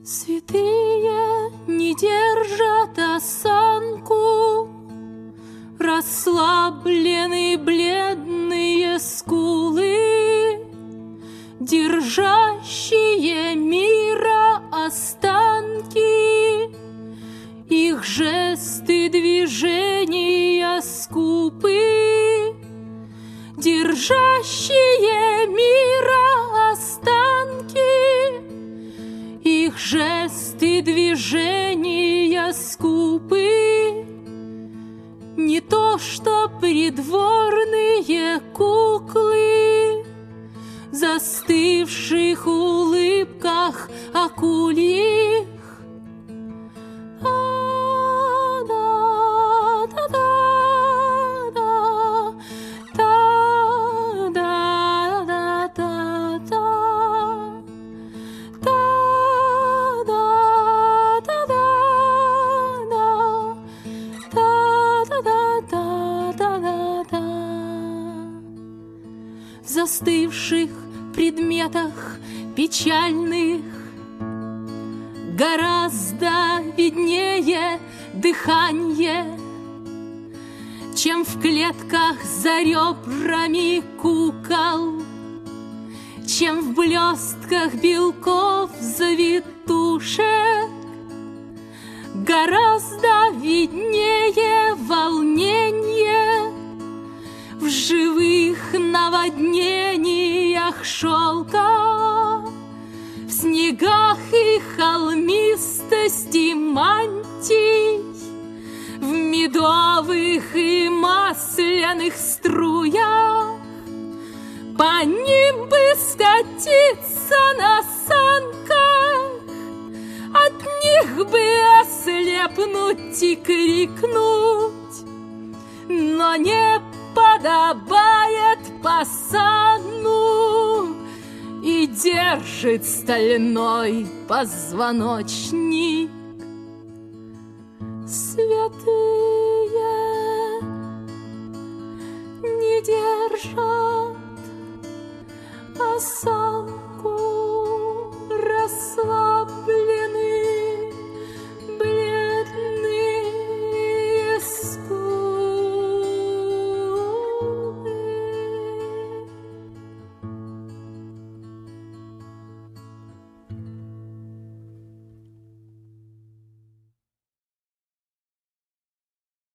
Святые не держат осанку, расслаблены бледные скулы, держащие мира останки. Их жесты, движения скупы, держащие мира останки. Их жесты, движения скупы, не то что придворные куклы, застывших улыбках акульих. В застывших предметах печальных гораздо виднее дыхание, чем в клетках за ребрами кукол, чем в блестках белков завитушек. Гораздо виднее волнение в живых наводнениях шелка, в снегах и холмистости мантий, в медовых и масляных струях. По ним бы скатиться на санках, от них бы ослепнуть и крикнуть, но не подобает пасану, и держит стальной позвоночник. Святые не держат осанку,